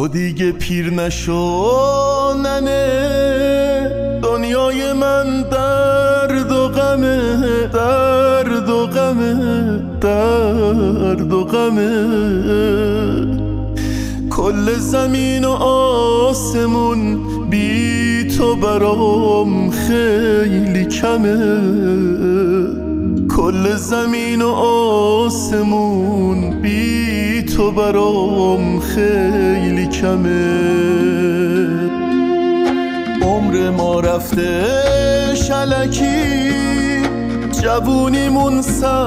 تو دیگه پیر نشو ننه، دنیای من درد و غمه، درد و غمه، درد و غمه. کل زمین و آسمون بی تو برام خیلی کمه، کل زمین و آسمون بی تو برام خیلی کمه. عمر ما رفته شلکی، جوونیمون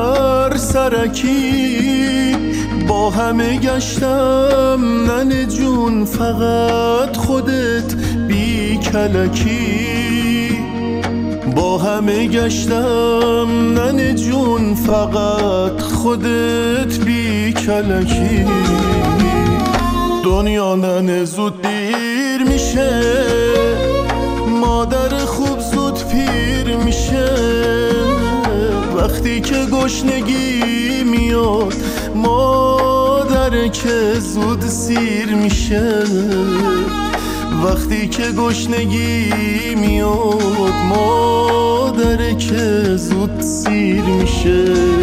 سرکی، با همه گشتم ننه جون، فقط خودت بی کلکی. با همه گشتم ننه جون، فقط خودت بی کلکی. دنیا ننه زود دیر میشه، مادر خوب زود پیر میشه. وقتی که گشنگی میاد، مادر که زود سیر میشه. وقتی که گشنگی میاد، مادر که زود سیر میشه.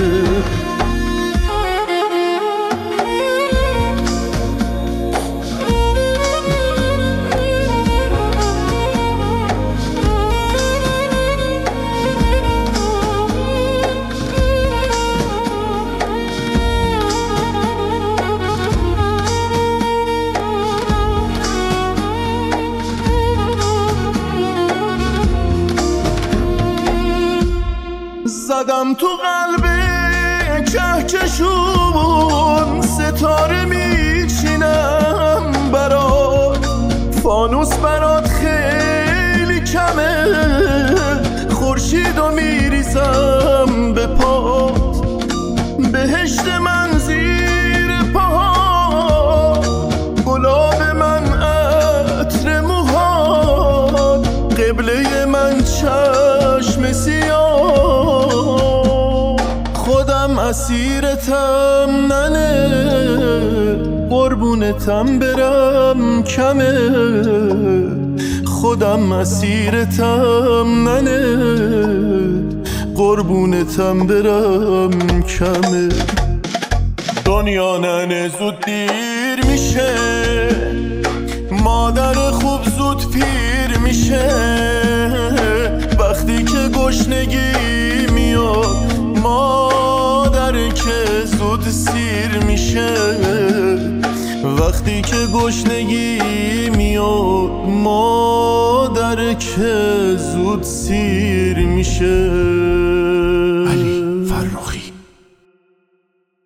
زدم تو قلب کهکشون، ستاره میچینم برات، فانوس برات خیلی کمه، خورشیدو میریزم به پات، بهشت من زیر پاهات، گلاب من عطر موهات، قبله من چشم سیاه. خودم اسیرتم ننه، قربونتم برم کمه. خودم اسیرتم ننه، قربونتم برم کمه. دنیا ننه زود دیر میشه، مادر خوب زود پیر میشه. وقتی که گشنگی میاد، مادر که زود سیر میشه. وقتی که گشنگی میاد، مادر که زود سیر میشه.